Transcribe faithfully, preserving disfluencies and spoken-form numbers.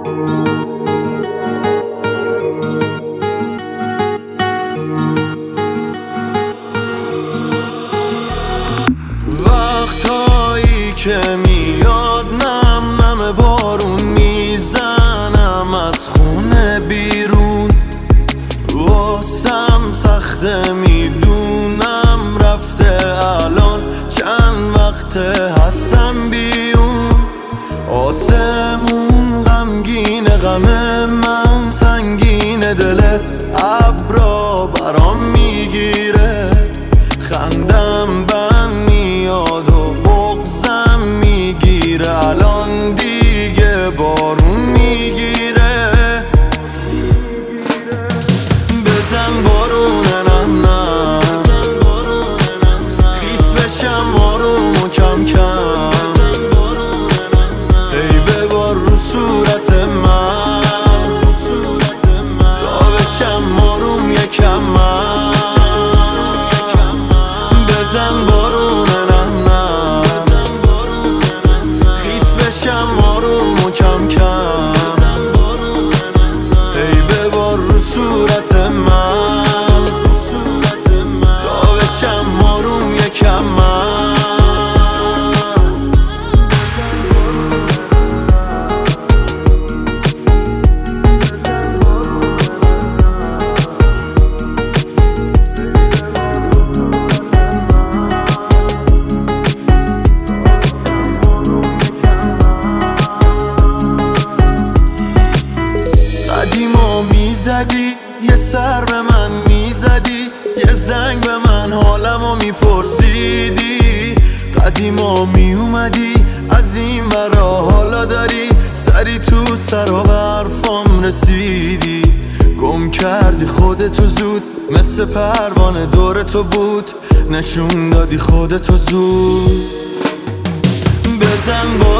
وقتایی که میاد نم نم بارون میزنم از خونه بیرون، واسم سخته میدونم رفته الان چند وقته هستم بیون. آسمون غمگینه، غم من سنگینه، دل ابرا برام میگیره، خندم بهم میاد و بغضم میگیره، الان دیگه بارون میگیره. بزن بارونه نه نه، خیس بشم آروم و کم کم، ای ببار رو صورت من تا بشم آروم یکم من. بزن بارونه نه نه، خیس بشم آروم و کم کم، ای ببار رو صورت من تا بشم آروم یکم من. قدیما میزدی یه سر به من میزدی، یه زنگ به من حالمو میپرسیدی، قدیما میومدی از این ورا، حالا داری سری تو سر و برفام رسیدی. گم کردی خودتو زود مثل پروانه دور تو بود، نشون دادی خودتو زود. بزن با